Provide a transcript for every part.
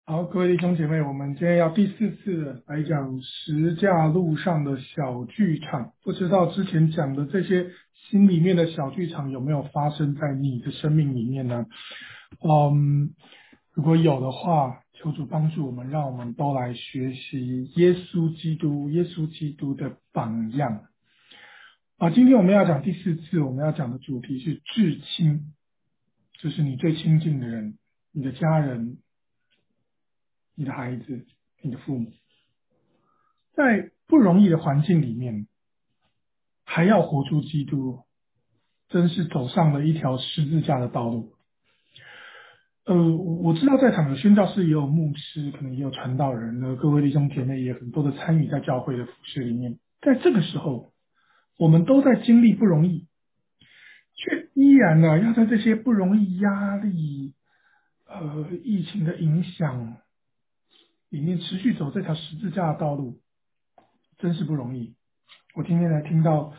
好，各位弟兄姐妹，我们今天要第4次来讲十架路上的小剧场。不知道之前讲的这些心里面的小剧场有没有发生在你的生命里面呢？如果有的话，求主帮助我们，让我们都来学习耶稣基督的榜样。今天我们要讲第4次，我们要讲的主题是至亲，就是你最亲近的人，你的家人，你的孩子，你的父母。在不容易的环境里面，还要活出基督，真是走上了一条十字架的道路。我知道在场的宣教士也有牧师，可能也有传道人呢，各位弟兄姐妹也很多的参与在教会的服事里面。在这个时候，我们都在经历不容易，却依然呢要在这些不容易、压力、疫情的影响里面持续走这条十字架的道路，真是不容易。我今天才听到，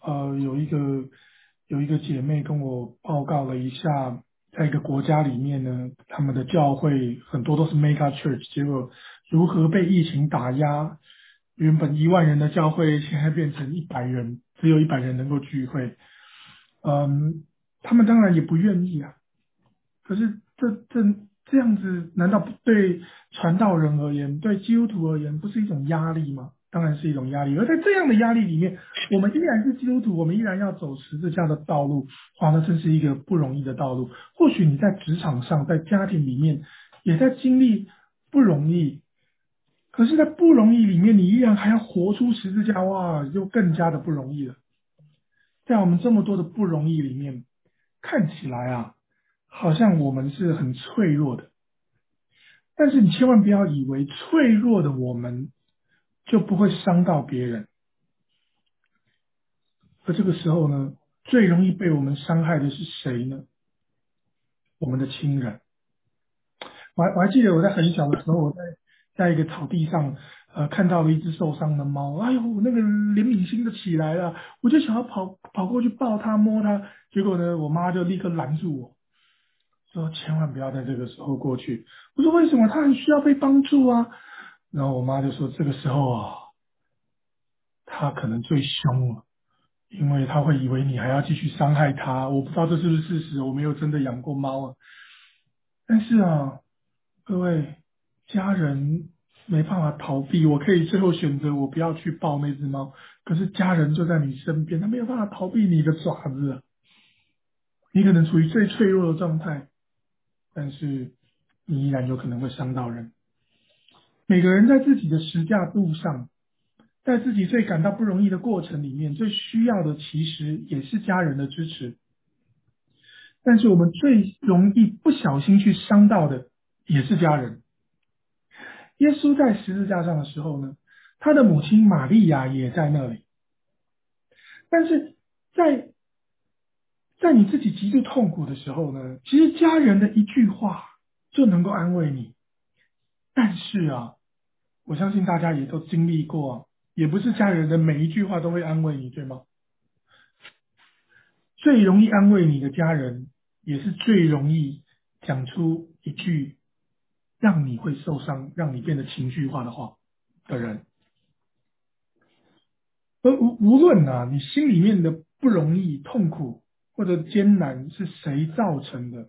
有一个姐妹跟我报告了一下，在一个国家里面呢，他们的教会很多都是 mega church，结果如何被疫情打压，原本1万人的教会现在变成100人，只有100人能够聚会。他们当然也不愿意啊，可是这样子，难道不对传道人而言，对基督徒而言，不是一种压力吗？当然是一种压力。而在这样的压力里面，我们依然是基督徒，我们依然要走十字架的道路。哇，那真是一个不容易的道路。或许你在职场上，在家庭里面，也在经历不容易，可是，在不容易里面，你依然还要活出十字架，哇，就更加的不容易了。在我们这么多的不容易里面，看起来好像我们是很脆弱的。但是你千万不要以为脆弱的我们就不会伤到别人，而这个时候呢，最容易被我们伤害的是谁呢？我们的亲人。我还记得我在很小的时候，我在一个草地上，看到了一只受伤的猫，哎呦，那个怜悯心就起来了，我就想要跑过去抱它摸它，结果呢，我妈就立刻拦住我，说千万不要在这个时候过去。我说为什么？它很需要被帮助啊。然后我妈就说这个时候它可能最凶了。因为他会以为你还要继续伤害他。我不知道这是不是事实，我没有真的养过猫啊。但是各位家人没办法逃避，我可以最后选择我不要去抱那只猫，可是家人就在你身边，他没有办法逃避你的爪子啊。你可能处于最脆弱的状态，但是你依然有可能会伤到人。每个人在自己的十架路上，在自己最感到不容易的过程里面，最需要的其实也是家人的支持。但是我们最容易不小心去伤到的也是家人。耶稣在十字架上的时候呢，他的母亲玛利亚也在那里。但是在在你自己极度痛苦的时候呢，其实家人的一句话就能够安慰你。但是我相信大家也都经历过也不是家人的每一句话都会安慰你，对吗？最容易安慰你的家人，也是最容易讲出一句让你会受伤、让你变得情绪化的话的人。而无论你心里面的不容易、痛苦或者艰难是谁造成的，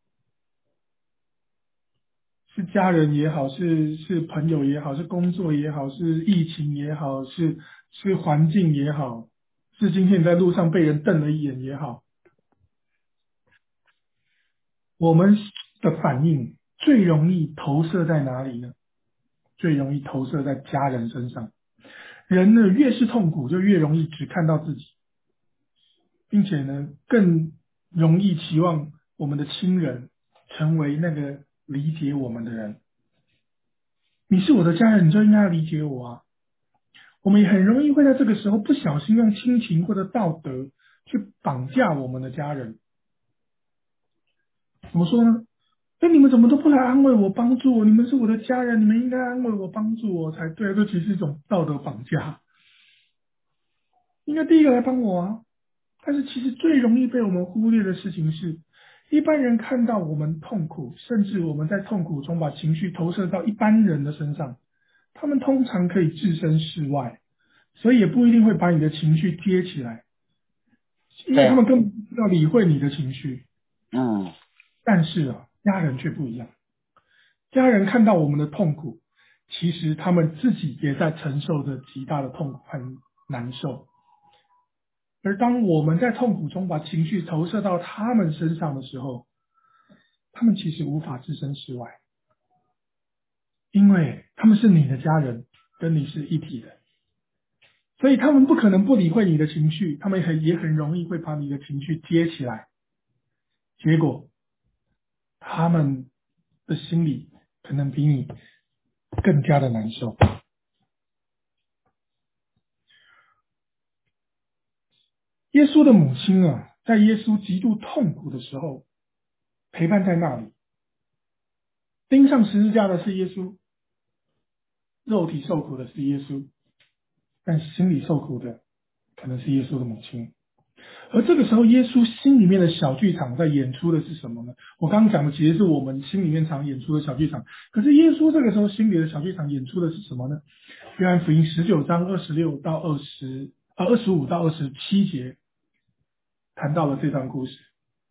是家人也好，是朋友也好，是工作也好，是疫情也好，是环境也好，是今天你在路上被人瞪了一眼也好，我们的反应最容易投射在哪里呢？最容易投射在家人身上。人呢，越是痛苦，就越容易只看到自己，并且呢，更容易期望我们的亲人成为那个理解我们的人。你是我的家人，你就应该要理解我啊。我们也很容易会在这个时候不小心用亲情或者道德去绑架我们的家人。怎么说呢？那你们怎么都不来安慰我、帮助我？你们是我的家人，你们应该安慰我、帮助我才对。这其实是一种道德绑架，应该第一个来帮我啊。但是其实最容易被我们忽略的事情是， 一般人看到我们痛苦，甚至我们在痛苦中把情绪投射到一般人的身上，他们通常可以置身事外，所以也不一定会把你的情绪接起来，因为他对， 们根本不知道理会你的情绪。 嗯， 但是啊，家人却不一样，家人看到我们的痛苦，其实他们自己也在承受着极大的痛苦和难受。而当我们在痛苦中把情绪投射到他们身上的时候，他们其实无法置身事外，因为他们是你的家人，跟你是一体的，所以他们不可能不理会你的情绪，他们也很容易会把你的情绪接起来，结果他们的心里可能比你更加的难受。耶稣的母亲啊，在耶稣极度痛苦的时候，陪伴在那里。钉上十字架的是耶稣，肉体受苦的是耶稣，但心里受苦的可能是耶稣的母亲。而这个时候，耶稣心里面的小剧场在演出的是什么呢？我刚刚讲的其实是我们心里面常演出的小剧场，可是耶稣这个时候心里的小剧场演出的是什么呢？约翰福音19章25到27节谈到了这段故事。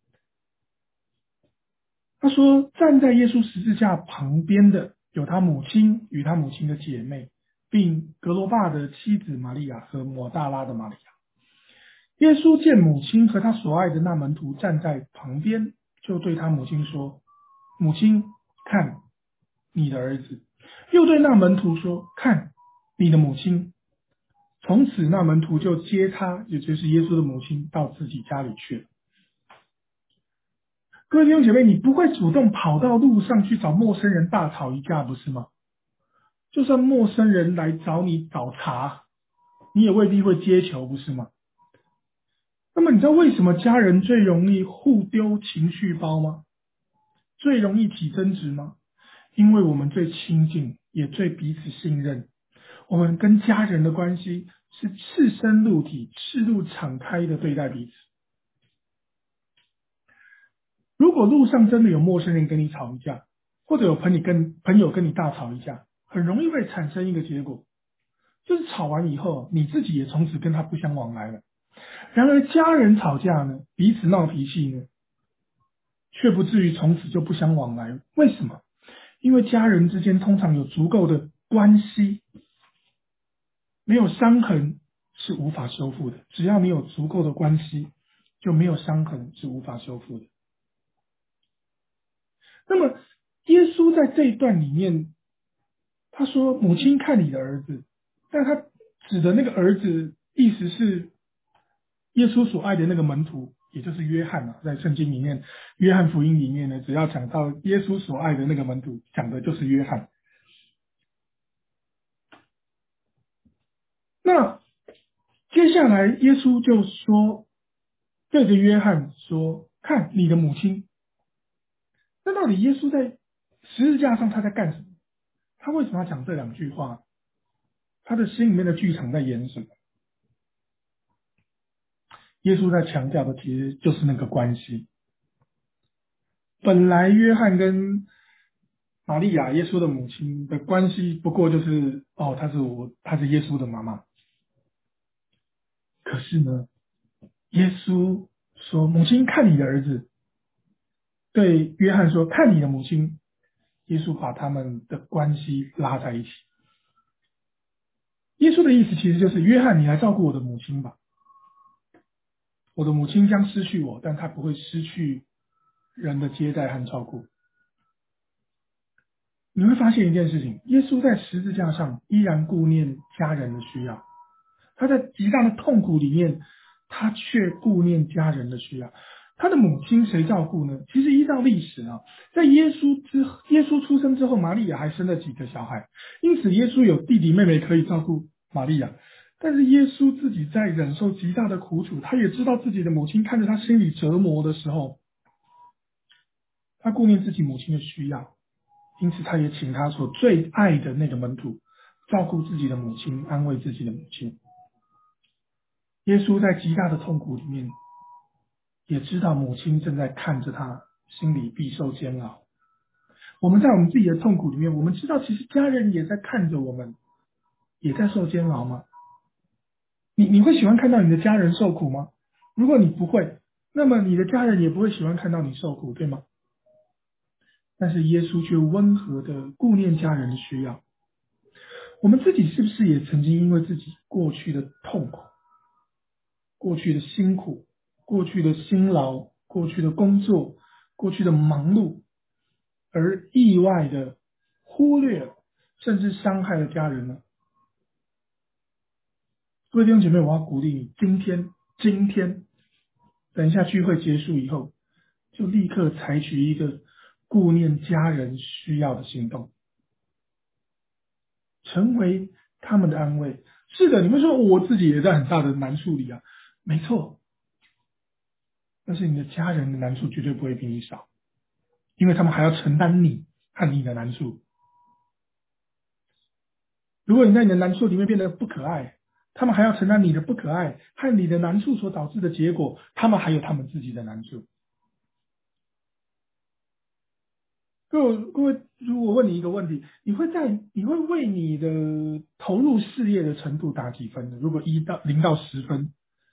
他说，站在耶稣十字架旁边的有他母亲与他母亲的姐妹，并格罗巴的妻子玛利亚和抹大拉的玛利亚。耶稣见母亲和他所爱的那门徒站在旁边，就对他母亲说：母亲，看你的儿子。又对那门徒说：看你的母亲。从此那门徒就接他，也就是耶稣的母亲，到自己家里去了。各位弟兄姐妹，你不会主动跑到路上去找陌生人大吵一架，不是吗？就算陌生人来找你找茬，你也未必会接球，不是吗？那么你知道为什么家人最容易互丢情绪包吗？最容易起争执吗？因为我们最亲近，也最彼此信任。我们跟家人的关系是赤身露体、赤露敞开的对待彼此。如果路上真的有陌生人跟你吵一架，或者有朋友跟你大吵一架，很容易会产生一个结果，就是吵完以后，你自己也从此跟他不相往来了。然而家人吵架呢，彼此闹脾气呢，却不至于从此就不相往来。为什么？因为家人之间通常有足够的关系，没有伤痕是无法修复的。只要你有足够的关系，就没有伤痕是无法修复的。那么，耶稣在这一段里面，他说：“母亲看你的儿子。”但他指的那个儿子，意思是耶稣所爱的那个门徒，也就是约翰啊。在圣经里面，约翰福音里面呢，只要讲到耶稣所爱的那个门徒，讲的就是约翰。那接下来，耶稣就说，对着约翰说：“看你的母亲。”那到底耶稣在十字架上他在干什么？他为什么要讲这两句话？他的心里面的剧场在演什么？耶稣在强调的其实就是那个关系。本来约翰跟玛利亚，耶稣的母亲的关系，不过就是她是耶稣的妈妈。可是呢，耶稣说：“母亲，看你的儿子。”对约翰说：“看你的母亲。”耶稣把他们的关系拉在一起。耶稣的意思其实就是：约翰，你来照顾我的母亲吧。我的母亲将失去我，但她不会失去人的接待和照顾。你会发现一件事情：耶稣在十字架上依然顾念家人的需要，他在极大的痛苦里面，他却顾念家人的需要。他的母亲谁照顾呢？其实依照历史啊，在耶稣出生之后，玛利亚还生了几个小孩，因此耶稣有弟弟妹妹可以照顾玛利亚。但是耶稣自己在忍受极大的苦楚，他也知道自己的母亲看着他心里折磨的时候，他顾念自己母亲的需要，因此他也请他所最爱的那个门徒照顾自己的母亲，安慰自己的母亲。耶稣在极大的痛苦里面， 也知道母亲正在看着他，心里必受煎熬。我们在我们自己的痛苦里面，我们知道其实家人也在看着我们，也在受煎熬吗？你会喜欢看到你的家人受苦吗？如果你不会，那么你的家人也不会喜欢看到你受苦，对吗？但是耶稣却温和的顾念家人的需要。我们自己是不是也曾经因为自己过去的痛苦、过去的辛苦、过去的辛劳、过去的工作、过去的忙碌，而意外的忽略甚至伤害了家人呢？各位弟兄姐妹，我要鼓励你，今天，等一下聚会结束以后，就立刻采取一个顾念家人需要的行动，成为他们的安慰。是的，你们说我自己也在很大的难处里啊，没错，但是你的家人的难处绝对不会比你少，因为他们还要承担你和你的难处。如果你在你的难处里面变得不可爱，他们还要承担你的不可爱和你的难处所导致的结果，他们还有他们自己的难处。各位，如果问你一个问题，你会为你的投入事业的程度打几分呢？如果0到10分，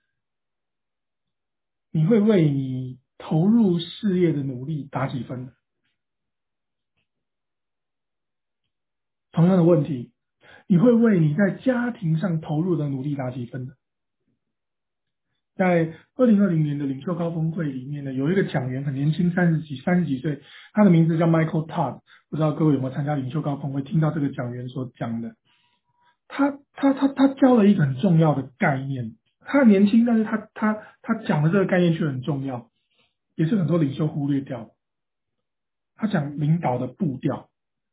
你会为你投入事业的努力打几分呢？同样的问题，你会为你在家庭上投入的努力打几分呢？在2020年的领袖高峰会里面呢，有一个讲员很年轻，三十几岁，他的名字叫 Michael Todd，不知道各位有没有参加领袖高峰会，听到这个讲员所讲的？他教了一个很重要的概念。他很年轻，但是他讲的这个概念却很重要，也是很多领袖忽略掉。他讲领导的步调，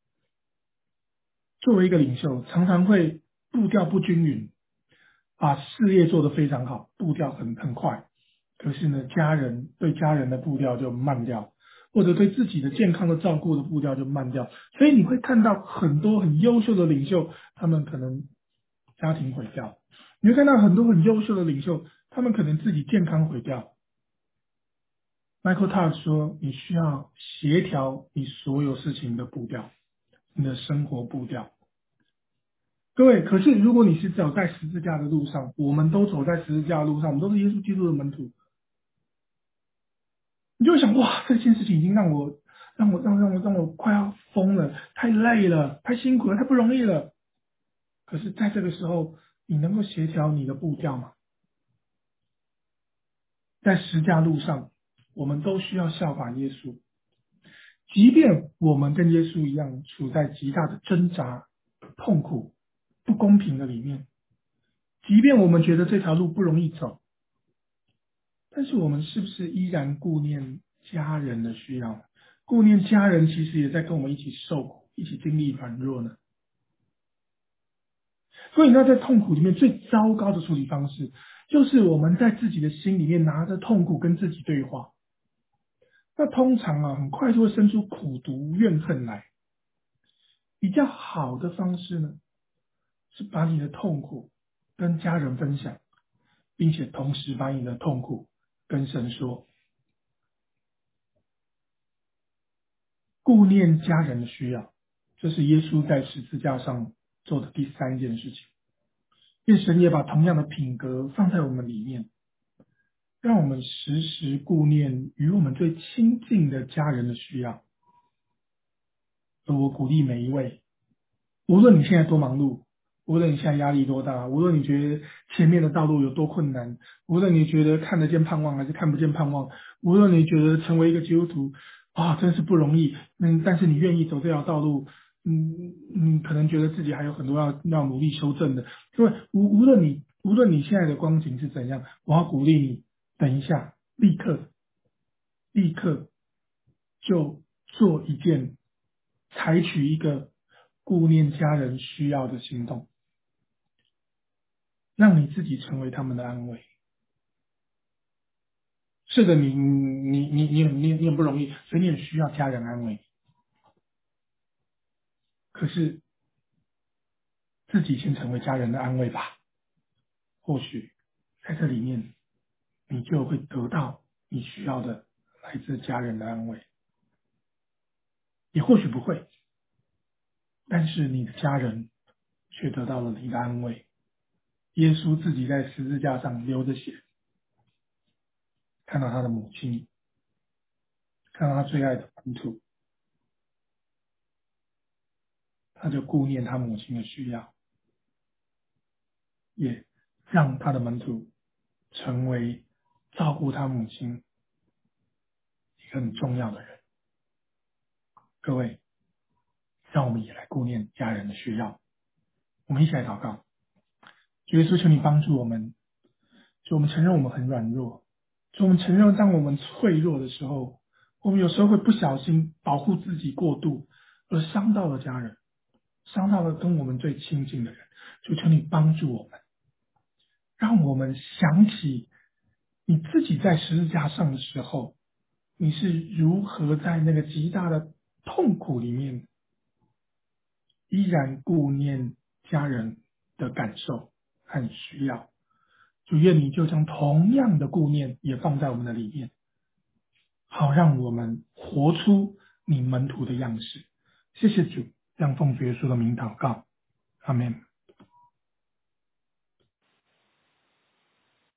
作为一个领袖，常常会步调不均匀，把事业做得非常好，步调很快，可是呢，家人的步调就慢掉，或者对自己的健康的照顾的步调就慢掉，所以你会看到很多很优秀的领袖，他们可能家庭毁掉，你会看到很多很优秀的领袖，他们可能自己健康毁掉。Michael Todd 说，你需要协调你所有事情的步调，你的生活步调。各位，可是如果你是走在十字架的路上，我们都走在十字架的路上，我们都是耶稣基督的门徒，你就会想，哇，这件事情已经让我快要疯了，太累了，太辛苦了，太不容易了。可是，在这个时候，你能够协调你的步调吗？在十字架路上，我们都需要效法耶稣，即便我们跟耶稣一样，处在极大的挣扎、痛苦、不公平的里面，即便我们觉得这条路不容易走，但是我们是不是依然顾念家人的需要？顾念家人其实也在跟我们一起受苦，一起经历软弱呢？所以，那在痛苦里面最糟糕的处理方式，就是我们在自己的心里面拿着痛苦跟自己对话。那通常啊，很快就会生出苦毒怨恨来。比较好的方式呢，是把你的痛苦跟家人分享，并且同时把你的痛苦跟神说。顾念家人的需要，这是耶稣在十字架上做的第三件事情。愿神也把同样的品格放在我们里面，让我们时时顾念与我们最亲近的家人的需要。而我鼓励每一位，无论你现在多忙碌，无论你现在压力多大，无论你觉得前面的道路有多困难，无论你觉得看得见盼望还是看不见盼望，无论你觉得成为一个基督徒啊真是不容易，但是你愿意走这条道路，可能觉得自己还有很多要努力修正的。因为无论你现在的光景是怎样，我要鼓励你，等一下，立刻就做一件，采取一个顾念家人需要的行动，让你自己成为他们的安慰。是的，你很不容易，所以你很需要家人安慰。可是自己先成为家人的安慰吧，或许在这里面你就会得到你需要的来自家人的安慰，也或许不会，但是你的家人却得到了你的安慰。耶稣自己在十字架上流着血，看到他的母亲，看到他最爱的门徒，他就顾念他母亲的需要，也让他的门徒成为照顾他母亲一个很重要的人。各位，让我们也来顾念家人的需要。我们一起来祷告。主耶稣，求你帮助我们。主，我们承认我们很软弱。主，我们承认当我们脆弱的时候，我们有时候会不小心保护自己过度，而伤到了家人，伤到了跟我们最亲近的人。主，求你帮助我们，让我们想起你自己在十字架上的时候，你是如何在那个极大的痛苦里面，依然顾念家人的感受和需要。主，愿你就将同样的顾念也放在我们的里面，好让我们活出你门徒的样式。谢谢主，让奉主耶稣的名祷告，阿门。